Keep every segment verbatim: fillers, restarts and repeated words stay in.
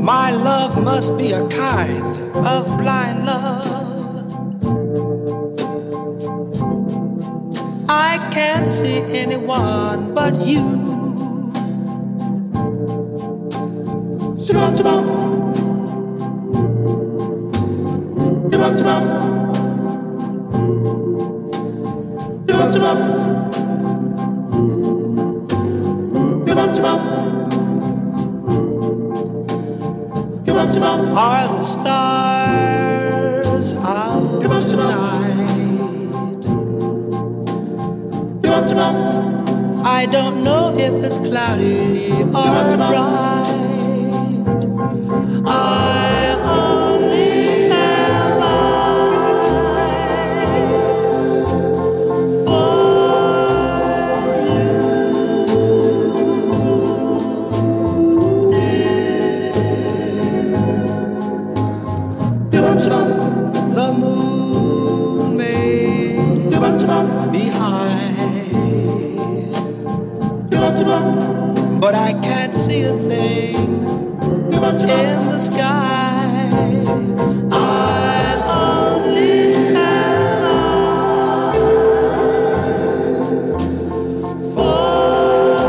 My love must be a kind of blind love. I can't see anyone but you. Shabam, shabam. Shabam, shabam. Shabam, shabam. Shabam, shabam. Are the stars out tonight? I don't know if it's cloudy or bright. I only have eyes for the moon may be high, but I can't see a thing in the sky. I only have eyes for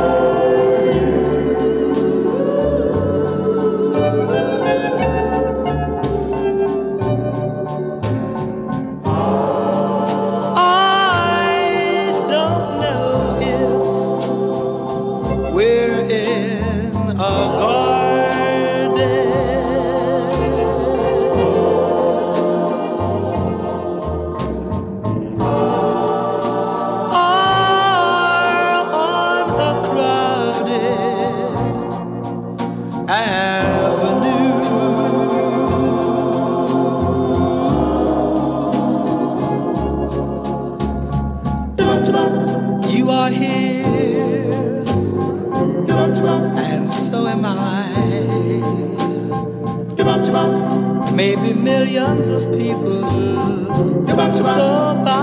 we're in a garden, or on a crowded avenue. You are here, and so am I. Maybe millions of people go by.